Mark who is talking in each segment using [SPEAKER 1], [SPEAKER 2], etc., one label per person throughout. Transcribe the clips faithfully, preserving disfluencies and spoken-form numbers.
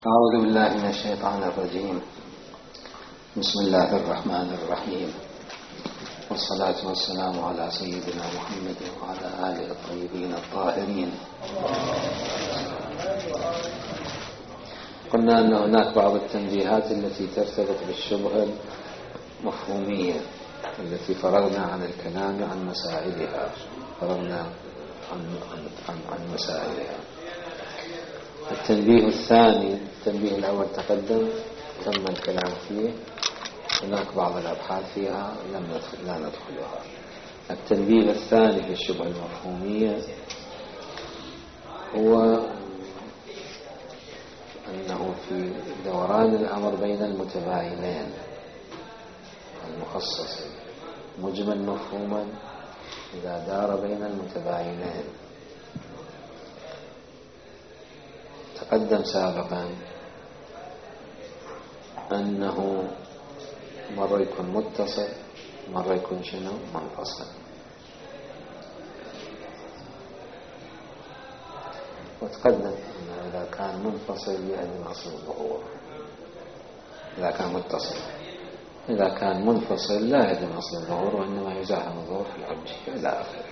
[SPEAKER 1] أعوذ بالله من الشيطان الرجيم. بسم الله الرحمن الرحيم، والصلاة والسلام على سيدنا محمد وعلى آله الطيبين الطاهرين. قلنا أن هناك بعض التنبيهات التي ترتبط بالشبهة المفهومية التي فرغنا عن الكلام عن مسائلها فرغنا عن, عن, عن مسائلها. التنبيه الثاني، التنبيه الأول تقدم تم الكلام فيه، هناك بعض الأبحاث فيها لم ندخل لا ندخلها. التنبيه الثاني في الشبهة المفهومية هو أنه في دوران الأمر بين المتباينين المخصص مجمل مفهوما إذا دار بين المتباينين. تقدم سابقا أنه مرة يكون متصل مرة يكون شنو منفصل، وتقدم أنه إذا كان منفصل يهدم أصل الظهور، إذا كان متصل إذا كان منفصل لا يهدم أصل الظهور وإنما يزاحم الظهور في الحجية إلى آخره.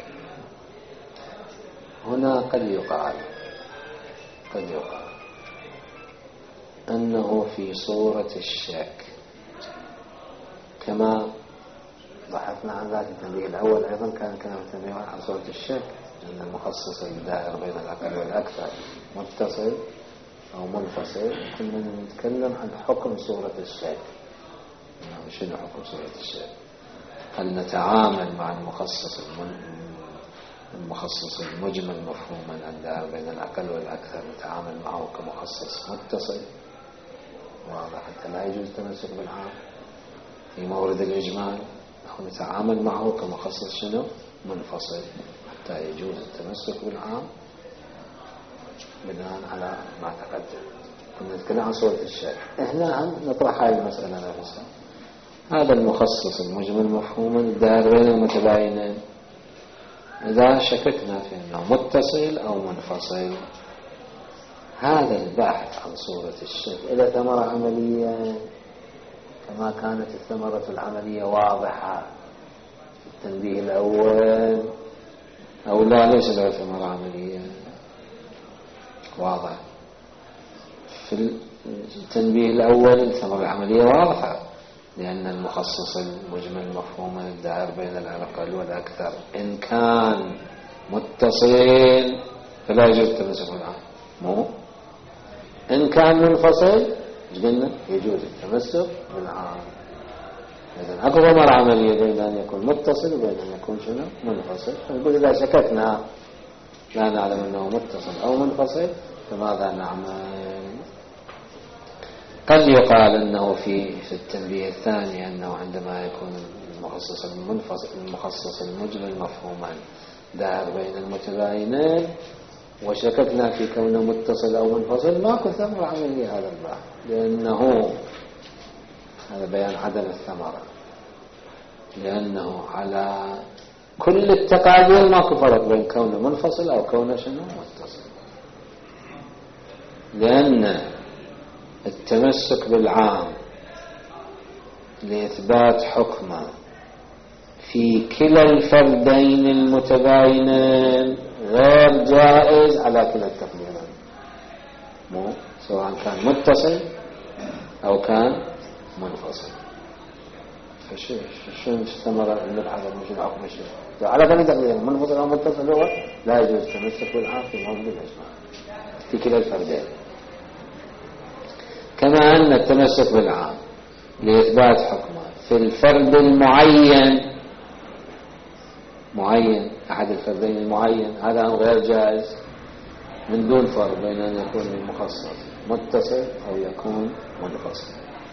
[SPEAKER 1] هنا قد يقال قد يقال أنه في صورة الشك، كما بحثنا عن ذات التنبيه الأول أيضا كان كلام التنبيه عن صورة الشك، أن المخصص الدائر بين الأقل والأكثر متصل أو منفصل. كنا نتكلم عن حكم صورة الشك. شنو حكم صورة الشك؟ هل نتعامل مع المخصص المخصص المجمل مفهوما الدائر بين الأقل والأكثر نتعامل معه كمخصص متصل واضح حتى لا يجوز التمسك بالعام في مورد الإجمال، أو نتعامل معه كمخصص شنو منفصل حتى يجوز التمسك بالعام بناء على ما تقدم. كنا نتكلم عن صورة الشك. هنا نطرح هذه المسألة نفسها. هذا المخصص المجمل مفهوما الدائر بين المتباينين، إذا شككنا في أنه متصل أو منفصل، هذا البحث عن صورة الشك إلى ثمرة عملية كما كانت الثمرة العملية واضحة في التنبيه الأول، أو لا ليس له ثمرة عملية واضح في التنبيه الأول. الثمرة العملية واضحة، لأن المخصص المجمل مفهوما الدائر بين الأقل والأكثر إن كان متصل فلا يجوز التمسك بالعام، مو إن كان منفصل قلنا يجوز التمسك بالعام. إذن أكو ثمرة عملية بين أن يكون متصل وبين أن يكون شنو منفصل. فنقول إذا شككنا لا نعلم أنه متصل أو منفصل فماذا نعمل؟ قد يقال أنه في في التنبيه الثاني أنه عندما يكون المخصص المنفصل المخصص المجمل مفهوما دائر بين المتباينين وشككنا في كونه متصل أو منفصل ماكو ثمرة عملية هذا البحث، لأنه هذا بيان عدم الثمرة، لأنه على كل التقابل ماكو فرق بين كونه منفصل أو كونه شنو متصل، لأن التمسك بالعام لإثبات حكمه في كلا الفردين المتباينين غير جائز على كلا التقديرين، مو سواء كان متصل أو كان منفصل. فشو شو الثمرة المبحث مش الحكم الشيء على كلا التقديرين منفصل أو متصل هو لا يجوز التمسك بالعام في مورد الإجماع في كلا الفردين. كما أن التمسك بالعام لإثبات حكمه في الفرد المعين معين أحد الفردين المعين هذا غير جائز من دون فرق بين أن يكون المخصص متصل أو يكون منفصل.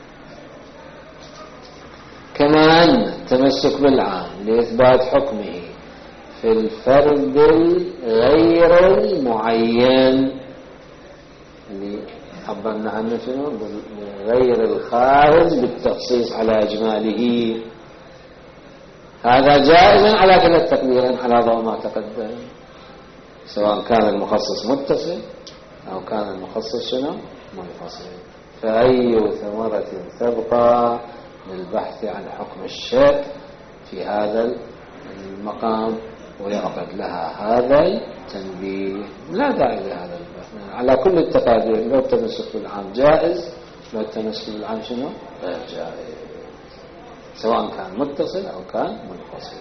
[SPEAKER 1] كما أن التمسك بالعام لإثبات حكمه في الفرد غير المعين اللي عبرنا عنه شنو غير الخارج بالتخصيص على إجماله، هذا جائز على كلا التقديرين على ضوء ما تقدم، سواء كان المخصص متصل أو كان المخصص شنو منفصل. فأي ثمرة تبقى للبحث عن حكم الشيء في هذا المقام ويعقد لها هذا التنبيه. لا داعي لهذا البحث على كل التقادير. لو التمسك بالعام جائز، لو التمسك بالعام شنو غير جائز، سواء كان متصل أو كان منفصل.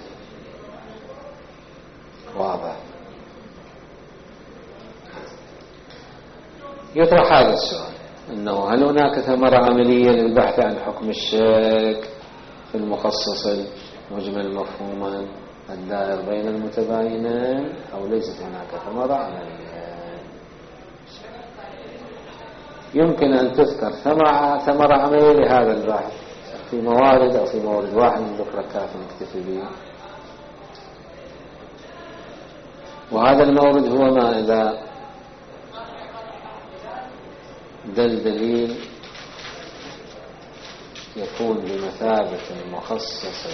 [SPEAKER 1] واضح؟ يطرح هذا السؤال، أنه هل هناك ثمرة عملية للبحث عن حكم الشك في المخصص المجمل مفهوما الدائر بين المتباينين، أو ليست هناك ثمرة عملية؟ يمكن أن تذكر ثمرة عملية لهذا البحث في موارد، أو في مورد واحد من ذكر كاف نكتفي به. وهذا المورد هو ما إذا دل دليل يكون بمثابة المخصص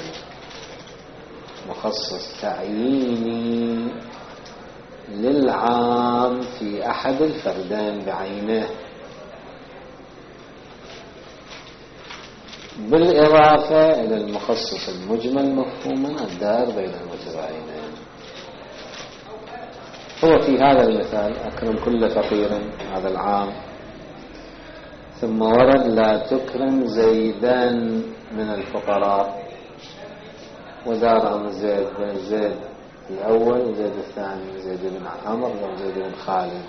[SPEAKER 1] مخصص تعييني للعام في أحد الفردين بعينه، بالإضافة إلى المخصص المجمل مفهوما الدائر بين المتباينين. هو في هذا المثال أكرم كل فقير هذا العام، ثم ورد لا تكرم زيدان من الفقراء، ودار أمر زيد بن زيد الأول وزيد الثاني، زيد بن عمر وزيد بن خالد.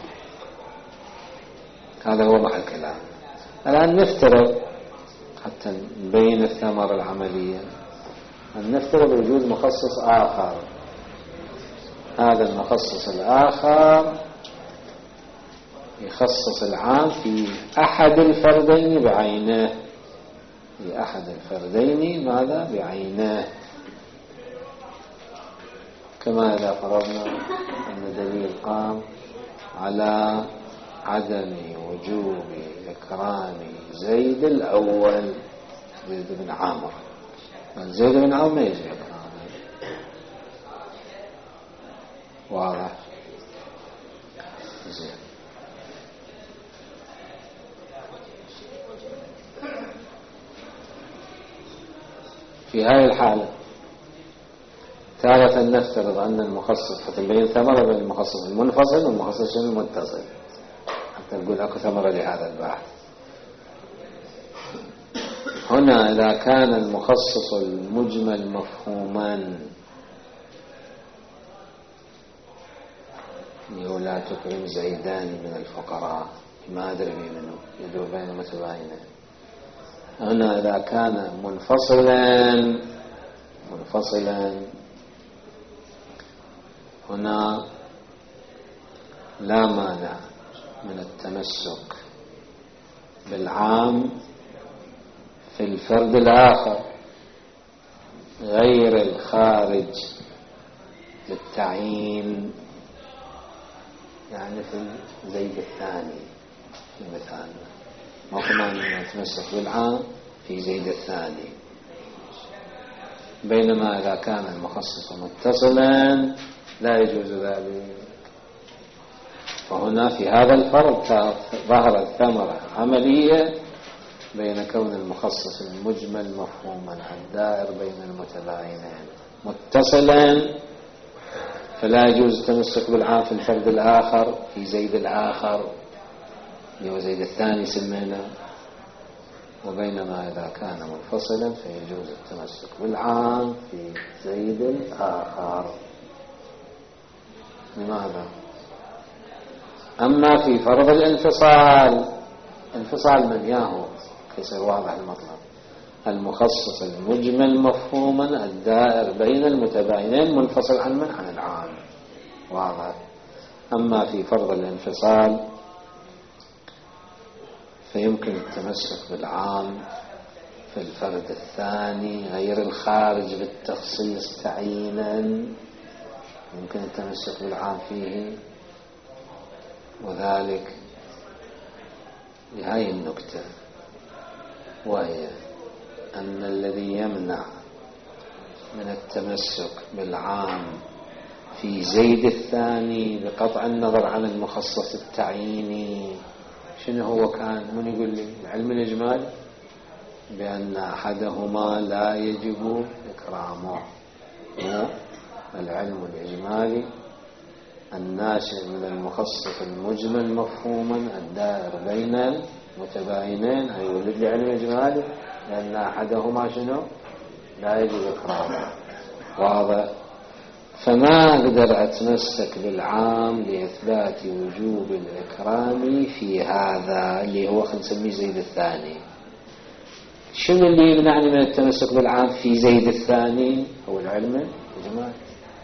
[SPEAKER 1] هذا هو محل كلام. الآن نفترض حتى نبين الثمرة العملية، أن نفترض وجود مخصص آخر. هذا المخصص الآخر يخصص العام في أحد الفردين بعينه، في أحد الفردين ماذا بعينه، كما إذا فرضنا أن دليل قام على عدم وجوب إكرام زيد الأول زيد بن عامر. زيد بن عامر ما يجي إكرامه. واضح؟ زين. في هذه الحالة تارة نفترض أن المخصص، حتى نبين ثمرة بين المخصص المنفصل والمخصص المتصل، حتى نقول أكو ثمرة لهذا البحث. هنا إذا كان المخصص المجمل مفهوما، يقول لا تكرم زيدان من الفقراء، ما أدري منه يدور بين متباينين. هنا إذا كان منفصلا منفصلا هنا لا مانع من التمسك بالعام في الفرد الآخر غير الخارج للتعيين، يعني في زيد الثاني في المثال، ما كمان نتمسك بالعام في زيد الثاني. بينما إذا كان المخصص متصلا لا يجوز ذلك. فهنا في هذا الفرض ظهرت ثمرة عملية بين كون المخصص المجمل مفهوما الدائر بين المتباينين متصلا، فلا يجوز التمسك بالعام في الفرد الآخر في زيد الآخر اللي هو زيد الثاني سمينا، وبينما إذا كان منفصلا فيجوز التمسك بالعام في زيد الآخر. لماذا؟ أما في فرض الانفصال، انفصال من ياهو يصير واضح المطلب، المخصص المجمل مفهوما الدائر بين المتباينين منفصل عن من عن العام، واضح. أما في فرض الانفصال فيمكن التمسك بالعام في الفرد الثاني غير الخارج بالتخصيص تعيينا، يمكن التمسك بالعام فيه، وذلك لهذه النكتة، وهي أن الذي يمنع من التمسك بالعام في زيد الثاني بقطع النظر عن المخصص التعييني. شنو هو كان؟ من يقول لي؟ العلم الإجمالي بأن أحدهما لا يجب إكرامه. العلم الإجمالي الناشئ من المخصص المجمل مفهوما الدائر بين المتباينين، أي ولد لي علم إجمالي لأن أحدهما شنو؟ لا يجب إكرامه. واضح؟ فما أقدر أتمسك بالعام لإثبات وجوب الإكرام في هذا اللي هو خلينا نسميه زيد الثاني. شنو اللي يمنعني من التمسك بالعام في زيد الثاني؟ هو العلم الإجمالي.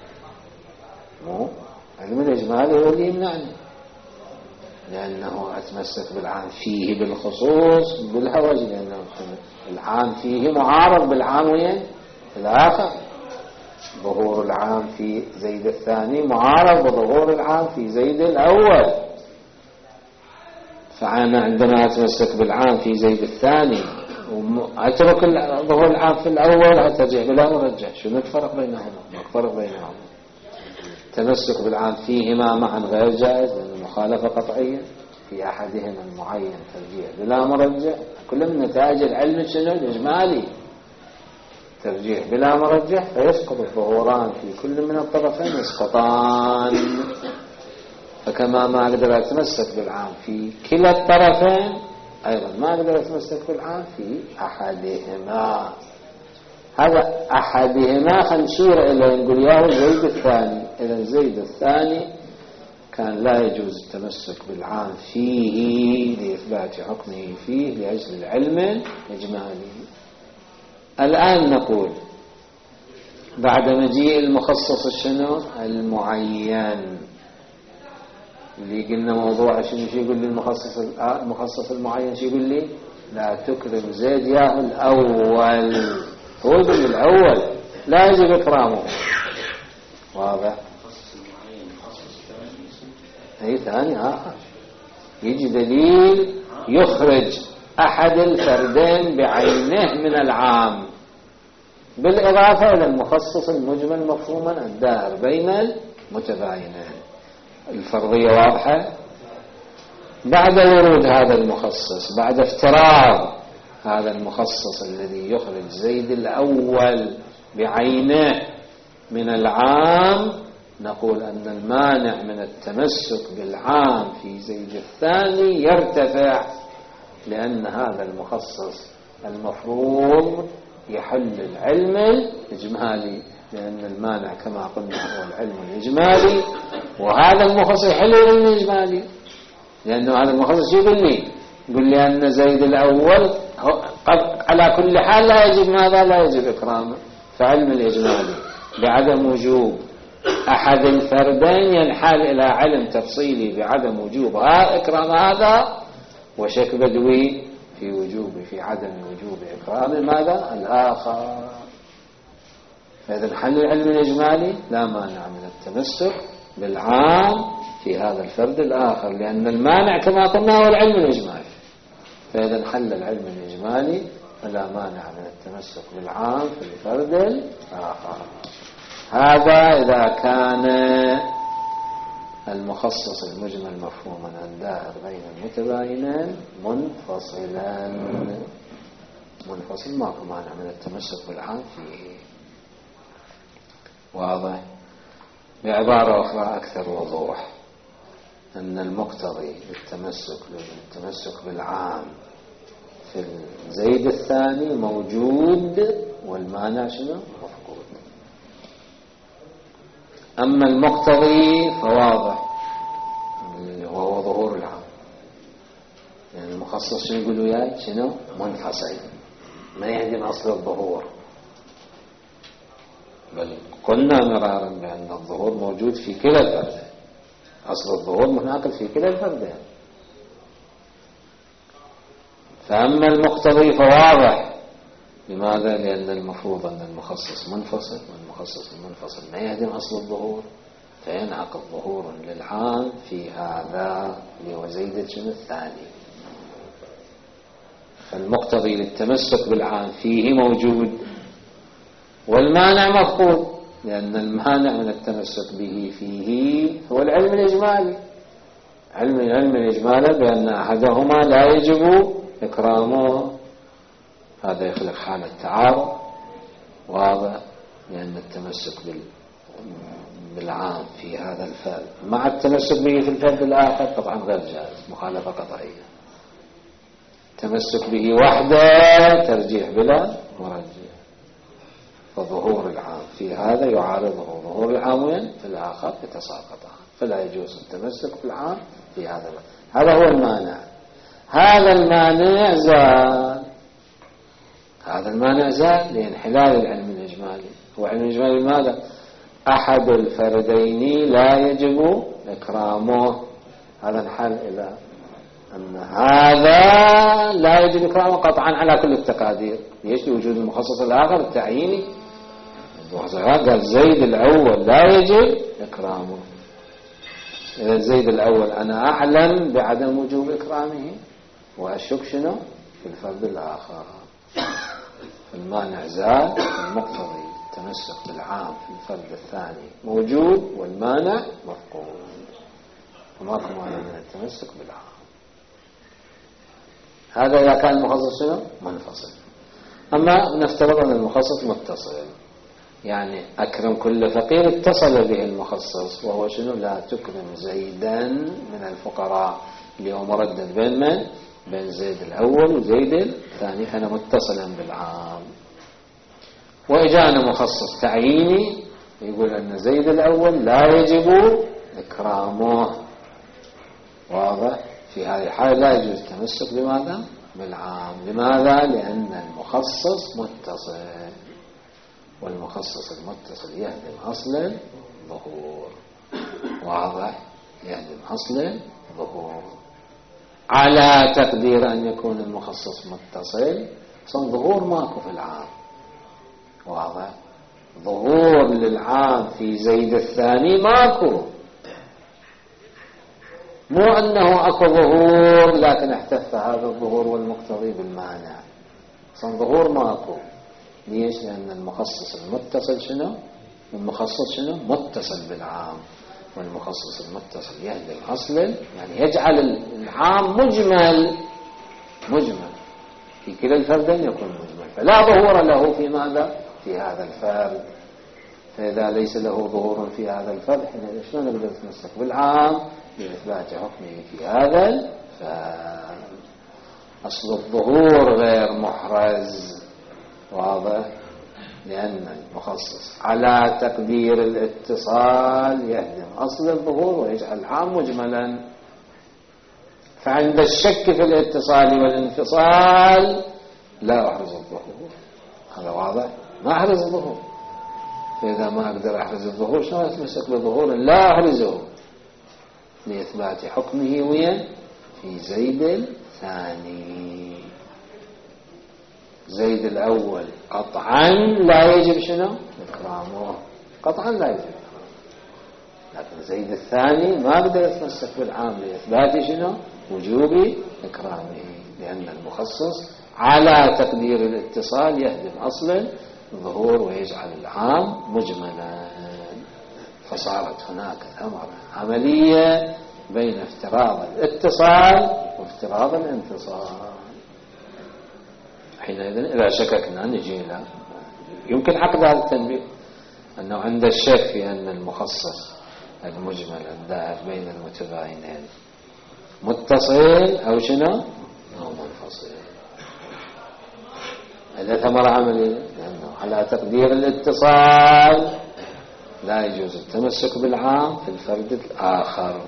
[SPEAKER 1] مو العلم الإجمالي هو اللي يمنعني، لأنه أتمسك بالعام فيه بالخصوص بالهوج، لأنه العام فيه معارض بالعام وين الآخر. ظهور العام في زيد الثاني معارض بظهور العام في زيد الأول. فأنا عندما أتمسك بالعام في زيد الثاني وأترك ظهور العام في الأول أترجع بلا مرجع. شنو الفرق بينهما؟ ما الفرق بينهما؟ التمسك بالعام فيهما معا غير جائز لأن المخالفة قطعية، في أحدهما المعين ترجيع بلا مرجع. كل من نتائج العلم شنو؟ الإجمالي ترجيح بلا مرجح، فيسقط الظهوران في كل من الطرفين يسقطان. فكما ما أقدر أتمسك بالعام في كلا الطرفين أيضا ما أقدر أتمسك بالعام في أحدهما. هذا أحدهما خنشير إلى نقول ياه زيد الثاني. إذا زيد الثاني كان لا يجوز التمسك بالعام فيه لإثبات حكمه فيه لأجل العلم الإجمالي. الآن نقول بعد مجيء المخصص الشنو المعين اللي قلنا موضوع شنو شو يقول لي المخصص المخصص المعين؟ شو يقول لي؟ لا تكرم زيد ياه الأول. هو يقول الأول لا يجب إكرامه. واضح؟ أي ثاني آخر يجي دليل يخرج أحد الفردين بعينه من العام بالإضافة إلى المخصص المجمل مفهوما الدائر بين المتباينين. الفرضية واضحة. بعد ورود هذا المخصص، بعد افتراض هذا المخصص الذي يخرج زيد الأول بعينه من العام، نقول أن المانع من التمسك بالعام في زيد الثاني يرتفع، لأن هذا المخصص المفروض يحل العلم الإجمالي، لأن المانع كما قلنا هو العلم الإجمالي، وهذا المخصص يحل العلم الإجمالي. لأنه هذا المخصص يقول لي يقول لي أن زيد الأول على كل حال لا يجب ماذا؟ لا يجب إكرامه. فعلم الإجمالي بعدم وجوب أحد الفردين ينحال إلى علم تفصيلي بعدم وجوب إكرام هذا، وشك بدوي في وجوب في عدم وجوب إكرام ماذا؟ الآخر. فإذا حل العلم الإجمالي لا مانع من التمسك بالعام في هذا الفرد الآخر، لأن المانع كما قلنا هو العلم الإجمالي. فإذا حل العلم الإجمالي فلا مانع من التمسك بالعام في الفرد الآخر. هذا إذا كان المخصص المجمل مفهوما الدائر بين المتباينين منفصلا. منفصل ماكو مانع من التمسك بالعام فيه. واضح؟ بعبارة أخرى أكثر وضوح، أن المقتضي للتمسك للتمسك بالعام في الزيد الثاني موجود، والمانع شنو؟ مفقود. أما المقتضي فواضح وهو ظهور العام، يعني المخصص شنو يقولوا ياي؟ شنو؟ منفصل، ما يهدم أصل الظهور. بل قلنا مرارا بأن الظهور موجود في كلا الفردين، أصل الظهور مناقل في كلا الفردين. فأما المقتضي فواضح. لماذا؟ لأن المفروض أن المخصص منفصل، والمخصص المنفصل ما يهدم أصل الظهور، فينعقد ظهور للعام في هذا اللي هو زيد الثاني. فالمقتضي للتمسك بالعام فيه موجود، والمانع مفقود. لأن المانع من التمسك به فيه هو العلم الإجمالي. علم العلم الإجمالي بأن أحدهما لا يجب إكرامه، هذا يخلق حالة تعارض واضح، لأن التمسك بالعام في هذا الفرد مع التمسك به في الفرد الآخر طبعا غير جائز، مخالفة قطعية. التمسك به وحده ترجيح بلا مرجح، فظهور العام في هذا يعارضه ظهور العام وين في الآخر يتساقطان، فلا يجوز التمسك بالعام في هذا. هذا هو المانع. هذا المانع زال، هذا المانع زال لانحلال العلم الإجمالي. هو علم الإجمالي ماذا؟ أحد الفردين لا يجب إكرامه، هذا انحل إلى أن هذا لا يجب إكرامه قطعا على كل التقادير. ليش؟ لوجود المخصص الآخر التعييني. قال زيد الأول لا يجب إكرامه. إذا زيد الأول أنا أعلم بعدم وجوب إكرامه وأشك شنو في الفرد الآخر. المانع زال، المقتضي التمسك بالعام في الفرد الثاني موجود والمانع مفقود، وماكو مانع من التمسك بالعام. هذا إذا كان المخصص شنو منفصل. أما نفترض أن المخصص متصل، يعني أكرم كل فقير اتصل به المخصص، وهو شنو؟ لا تكرم زيدا من الفقراء، اللي هو مردد بين من؟ بين زيد الأول وزيد الثاني، كان متصلا بالعام. وإجانا مخصص تعييني يقول أن زيد الأول لا يجب إكرامه، واضح؟ في هذه الحالة لا يجوز التمسك بماذا؟ بالعام. لماذا؟ لأن المخصص متصل، والمخصص المتصل يهدم أصل الظهور، واضح؟ يهدم أصل الظهور على تقدير أن يكون المخصص متصل، أصلا ظهور ماكو في العام، واضح؟ ظهور للعام في زيد الثاني ماكو، مو أنه أكو ظهور لكن احتف هذا الظهور والمقتضي بالمانع، أصلا ظهور ماكو. ليش؟ لأن المخصص المتصل شنو؟ المخصص شنو؟ متصل بالعام، والمخصص المتصل يهدم أصلا، يعني يجعل العام مجمل مجمل في كلا الفردين يكون مجمل، فلا ظهور له في ماذا؟ في هذا الفرد. فإذا ليس له ظهور في هذا الفرد حين شلون نقدر نتمسك بالعام؟ لإثبات حكمه في هذا الفرد. أصل الظهور غير محرز، واضح؟ لأن المخصص على تقدير الاتصال يهدم أصل الظهور ويجعل العام مجملا، فعند الشك في الاتصال والانفصال لا أحرز الظهور. هذا واضح؟ ما أحرز الظهور. فإذا ما أقدر أحرز الظهور شلون أتمسك بظهور لا أحرزه؟ لإثبات حكمه وين؟ في زيد الثاني. زيد الأول قطعا لا يجب شنو؟ إكرامه، قطعا لا يجب إكرامه. لكن زيد الثاني ما أقدر أتمسك بالعام لإثبات شنو؟ وجوب إكرامه، لأن المخصص على تقدير الاتصال يهدم أصلا الظهور ويجعل العام مجملا. فصارت هناك ثمرة عملية بين افتراض الاتصال وافتراض الانفصال. حينئذ إذا شككنا نجي إلى يمكن عقد هذا التنبيه، أنه عند الشك في أن المخصص المجمل الدائر بين المتباينين متصل أو شنو أو منفصل. هذا ثمرة عملية، لأنه على تقدير الاتصال لا يجوز التمسك بالعام في الفرد الآخر،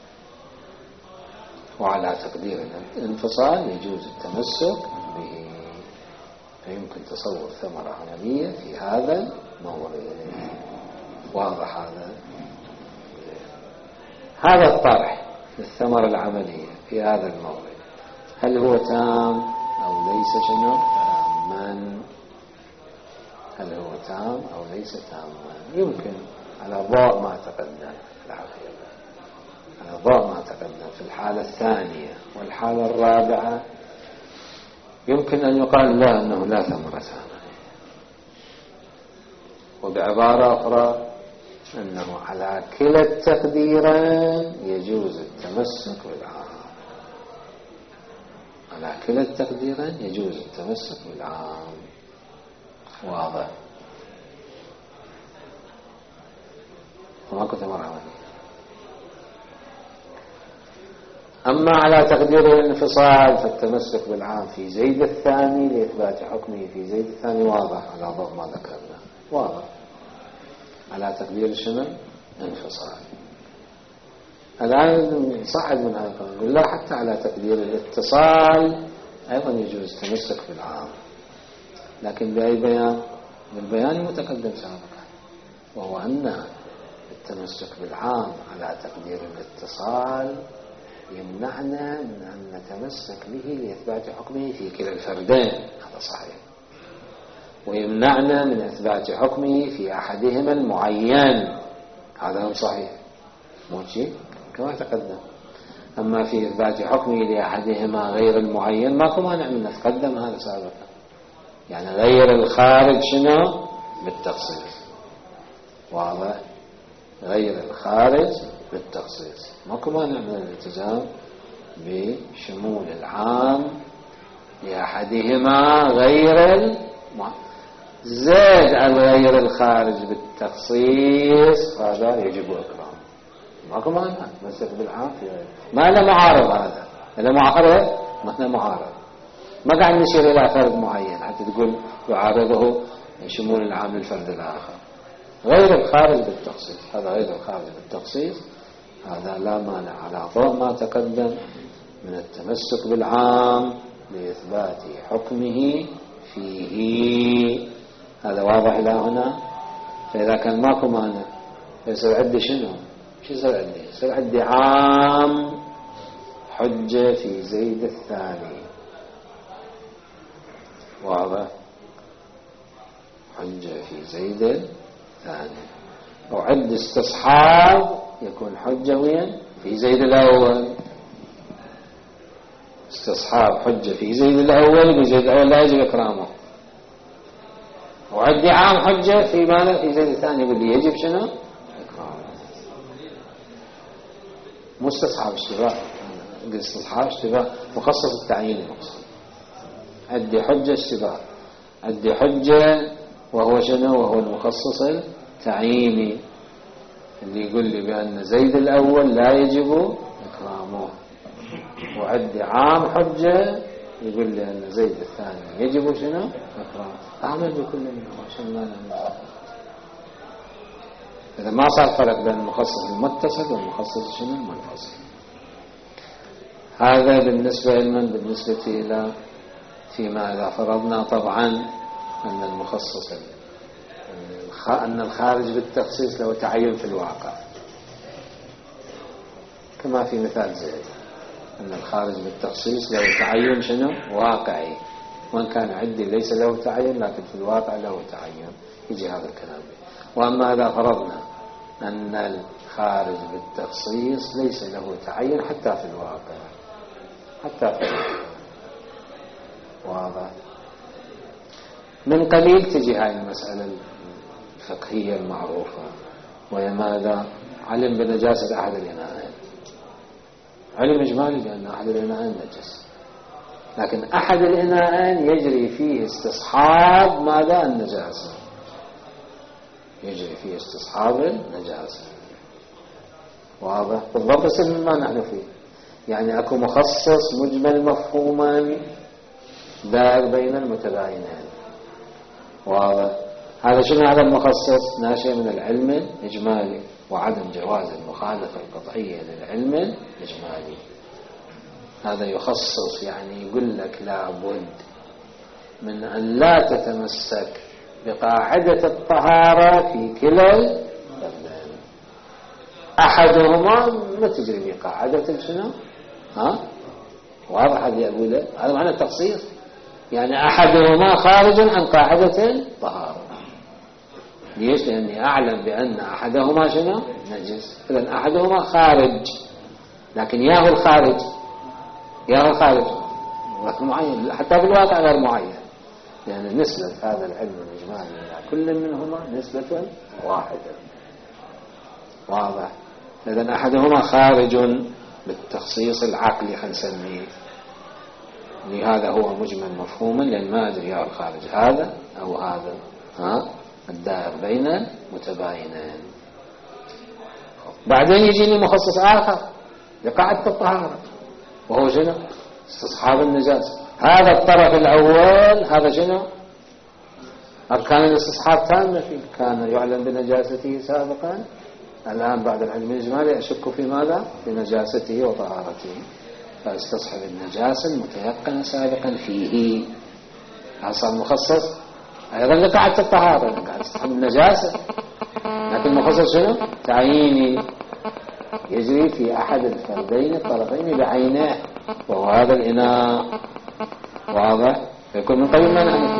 [SPEAKER 1] وعلى تقدير الانفصال يجوز التمسك به. فيمكن تصور ثمرة عملية في هذا المورد. واضح هذا؟ هذا الطرح للثمرة العملية في هذا المورد هل هو تام أو ليس شنو تاما؟ هل هو تام أو ليس تاما؟ يمكن على ضوء ما تقدم في الحقيقة، على ضوء ما تقدم في الحالة الثانية والحالة الرابعة يمكن أن يقال لا أنه لا ثمرة تامة. وبعبارة أخرى أنه على كلا التقديرين يجوز التمسك بالعام، على كلا التقديرين يجوز التمسك بالعام. واضح؟ وماكو ثمر عملي. أما على تقدير الانفصال فالتمسك بالعام في زيد الثاني لإثبات حكمه في زيد الثاني واضح على ضوء ما ذكرنا، واضح. على تقدير شنو؟ انفصال. الآن صعد من هذا القانون نقول لا، حتى على تقدير الاتصال أيضا يجوز التمسك بالعام، لكن بأي بيان؟ بالبيان المتقدم سابقا، وهو أن التمسك بالعام على تقدير الاتصال يمنعنا من أن نتمسك به لإثبات حكمه في كلا الفردين، هذا صحيح، ويمنعنا من إثبات حكمه في أحدهما المعين، هذا هم صحيح، مو شيء كما تقدم. أما في إثبات حكمه لأحدهما غير المعين ماكو مانع من نتقدم هذا سابقا، يعني غير الخارج شنو؟ بالتخصيص. واضح؟ غير الخارج بالتخصيص، ماكو مانع من الالتزام بشمول العام لأحدهما غير المعين. زاد عن غير الخارج بالتخصيص هذا يجب إكرامه، ماكو مانع مسك بالعام، ما له معارض، هذا له معارض، ما له معارض، ما قاعد نشير إلى فرد معين حتى تقول يعارضه شمول العام للفرد الآخر. غير الخارج بالتخصيص، هذا غير الخارج بالتخصيص، هذا لا مانع على ضوء ما تقدم من التمسك بالعام لإثبات حكمه فيه. هذا واضح إلى هنا؟ فإذا كان ماكو مانع يصير عندي شنو؟ شو يصير عندي؟ يصير عندي عام حجة في زيد الثاني، واضح؟ حجة في زيد الثاني، وعند استصحاب يكون حجة وين؟ في زيد الأول. استصحاب حجة في زيد الأول، بزيد الأول لا يجب إكرامه. وعندي عام حجة في ماذا؟ في زيد الثاني، يقول لي يجب شنو؟ إكرامه. مو استصحاب اشتباه، استصحاب اشتباه مخصص التعيين المقصود. عندي حجة اشتباه، عندي حجة وهو شنو؟ وهو المخصص التعييني اللي يقول لي بأن زيد الأول لا يجب إكرامه، وعندي عام حجة يقول لي أن زيد الثاني يجب شنو؟ إكرامه. أعمل بكل منهم عشان ما نعمل. إذا ما صار فرق بين المخصص المتصل والمخصص شنو؟ المنفصل. هذا بالنسبة لمن؟ بالنسبة إلى فيما إذا فرضنا طبعا أن المخصص أن الخارج بالتخصيص له تعين في الواقع، كما في مثال زيد، أن الخارج بالتخصيص له تعين شنو؟ واقعي، وإن كان عندي ليس له تعين لكن في الواقع له تعين، يجي هذا الكلام. وأما إذا فرضنا أن الخارج بالتخصيص ليس له تعين حتى في الواقع، حتى في الواقع، واضح؟ من قليل تجي هاي المسألة الفقهية المعروفة، وهي ماذا؟ علم بنجاسة أحد الإناءين، علم إجمالي بأن أحد الإناءين نجس، لكن أحد الإناءين يجري فيه استصحاب ماذا؟ النجاسة، يجري فيه استصحاب النجاسة، واضح؟ بالضبط مثل ما نحن فيه، يعني أكو مخصص مجمل مفهوما دائر بين المتباينين، واضح؟ هذا شنو هذا المخصص؟ ناشئ من العلم الإجمالي وعدم جواز المخالفة القطعية للعلم الإجمالي. هذا يخصص، يعني يقول لك لابد من أن لا تتمسك بقاعدة الطهارة في كلا الفردين، أحدهما ما تجري بقاعدة شنو؟ ها؟ واضح هذه أقوله؟ هذا معنى التخصيص، يعني أحدهما خارج عن قاعدة الطهارة. ليش؟ لأني أعلم بأن أحدهما شنو؟ نجس، إذن أحدهما خارج، لكن ياهو الخارج، ياهو الخارج معين، حتى في الواقع غير معين، يعني نسبة هذا العلم الإجمالي إلى كل منهما نسبة واحدة. واضح؟ إذن أحدهما خارج بالتخصيص العقلي خلينا نسميه، لهذا هو مجمل مفهوما، لأن ما أدري يا الخارج هذا أو هذا، ها الدائر بين متباينين. بعدين يجيني مخصص آخر لقاعدة الطهارة، وهو شنو؟ استصحاب النجاسة. هذا الطرف الأول هذا شنو؟ أركان الاستصحاب تامة فيه، كان يعلم بنجاسته سابقا، الآن بعد العلم الإجمالي أشك في ماذا؟ في نجاسته وطهارته، فاستصحب النجاسة المتيقنة سابقا فيه، هذا صار مخصص أيضا لقاعدة الطهارة، لقاعدة استصحاب النجاسة، لكن مخصص شنو؟ تعييني يجري في أحد الفردين الطرفين بعينه، وهو هذا الإناء. واضح؟ يكون من قبل ما نحن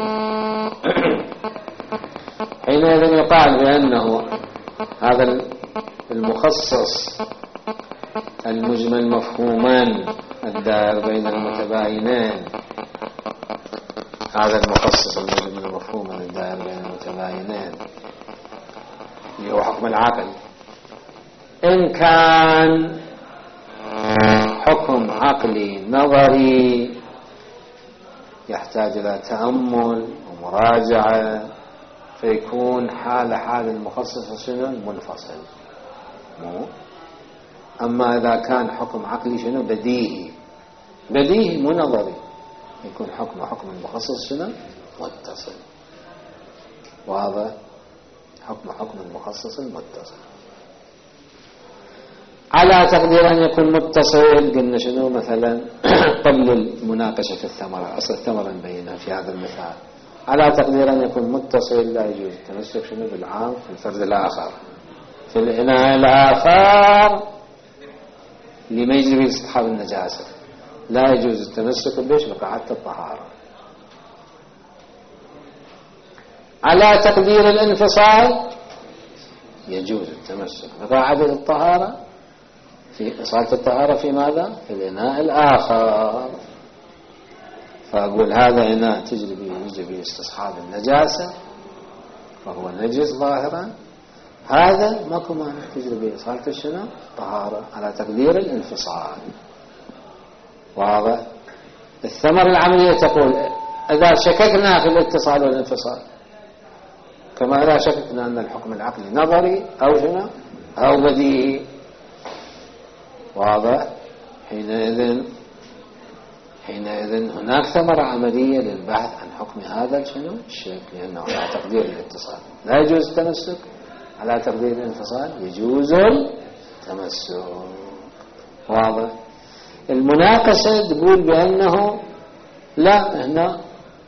[SPEAKER 1] حينئذ يقال بأنه هذا المخصص المجمل مفهومان الدائر بين المتباينين، هذا المخصص المجمل مفهومان الدائر بين المتباينين اللي هو حكم العقل، إن كان حكم عقلي نظري يحتاج إلى تأمل ومراجعة، فيكون حال حال المخصص شنو؟ منفصل. مو أما إذا كان حكم عقلي شنو؟ بديهي، بديهي مو نظري، يكون حكم حكم المخصص شنو؟ متصل. واضح؟ حكم حكم المخصص المتصل على تقدير أن يكون متصل. قلنا شنو مثلا قبل المناقشة في الثمرة، أصل الثمرة نبينها في هذا المثال، على تقدير أن يكون متصل لا يجوز التمسك شنو بالعام في الفرد الآخر، في الإناء الآخر لما يجري به استصحاب النجاسة لا يجوز التمسك بش بقاعدة الطهارة. على تقدير الانفصال يجوز التمسك بقاعدة الطهارة في إصالة الطهارة في ماذا؟ في الإناء الآخر. فأقول هذا إناء تجري به يجري به استصحاب النجاسة فهو نجس ظاهرا، هذا ماكو مانع تجري به إصالة الشنو؟ طهارة، على تقدير الانفصال. واضح؟ الثمرة العملية تقول إذا شككنا في الاتصال والانفصال، كما إذا شككنا أن الحكم العقلي نظري أو شنو أو بديهي، واضح؟ حينئذ حينئذ هناك ثمرة عملية للبحث عن حكم هذا شنو الشك، لأنه على تقدير الاتصال لا يجوز التمسك، على تقدير الانفصال يجوز التمسك. واضح؟ المناقشة تقول بأنه لا هنا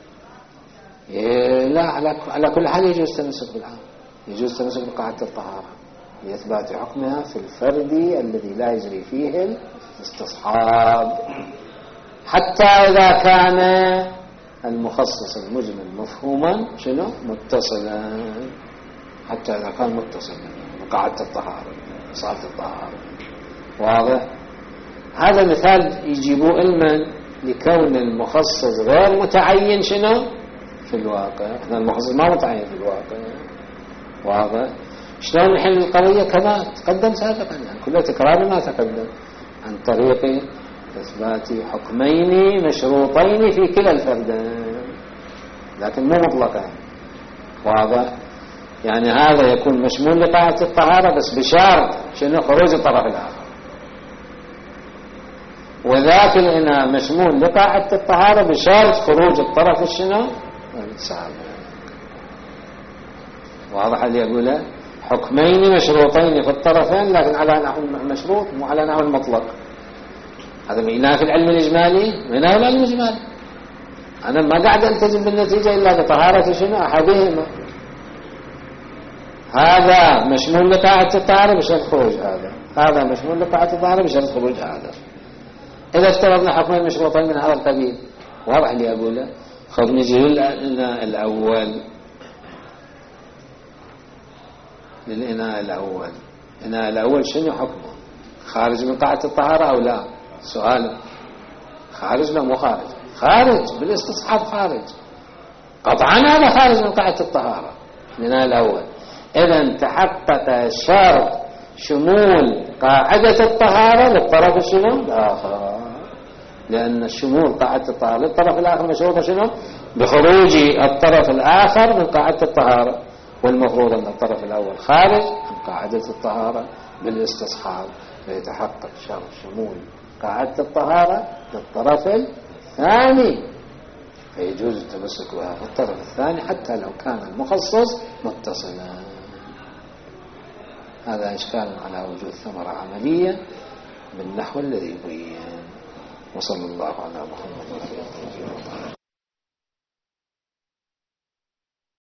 [SPEAKER 1] لا على كل حال يجوز التمسك بالعام، يجوز التمسك بقاعدة الطهارة لإثبات حكمها في الفرد الذي لا يجري فيه الاستصحاب، حتى إذا كان المخصص المجمل مفهوما شنو متصلا، حتى إذا كان متصلا بقاعدة الطهارة إصالة الطهارة. واضح؟ هذا مثال يجيبوه علما لكون المخصص غير متعين شنو في الواقع، احنا المخصص ما متعين في الواقع. واضح؟ شلون نحل القضية كما تقدم سابقا، يعني كل تكرار ما تقدم، عن طريق إثبات حكمين مشروطين في كلا الفردين، لكن مو مطلقا. واضح؟ يعني هذا يكون مشمول لقاعدة الطهارة بس بشرط شنو خروج الطرف الآخر، وذاك الإناء مشمول لقاعدة الطهارة بشرط خروج الطرف الشنو السابق. واضح اللي يقوله؟ حكمين مشروطين في الطرفين لكن على نحو المشروط مو على نحو المطلق. هذا معناه في العلم الإجمالي، معناه العلم الإجمالي أنا ما قاعد ألتزم بالنتيجة إلا بطهارة شنو أحدهما، هذا مشمول لقاعدة الطهارة بشرط خروج هذا، هذا مشمول لقاعدة الطهارة بشرط خروج هذا. إذا افترضنا حكمين مشروطين من هذا القبيل، واضح اللي أقوله؟ خذ نجي للإناء الأول، للإناء الأول. الإناء الأول شنو حكمه؟ خارج من قاعدة الطهارة أو لا؟ سؤال. خارج لا مو خارج؟ خارج بالاستصحاب، خارج قطعا هذا خارج من قاعدة الطهارة لنا الأول. إذن تحقق شرط شمول قاعدة الطهارة للطرف الشنو الآخر، لأن الشمول قاعدة الطهارة للطرف الآخر مشروطة شنو بخروج الطرف الآخر من قاعدة الطهارة، والمفروض أن الطرف الأول خارج من قاعدة الطهارة بالاستصحاب، فيتحقق شرط شمول قاعدة الطهارة للطرف الثاني، فيجوز التمسك بها في الطرف الثاني حتى لو كان المخصص متصلا. هذا إشكال على وجود ثمرة عملية بالنحو الذي بين. وصلى الله على محمد وعلى آله وصحبه.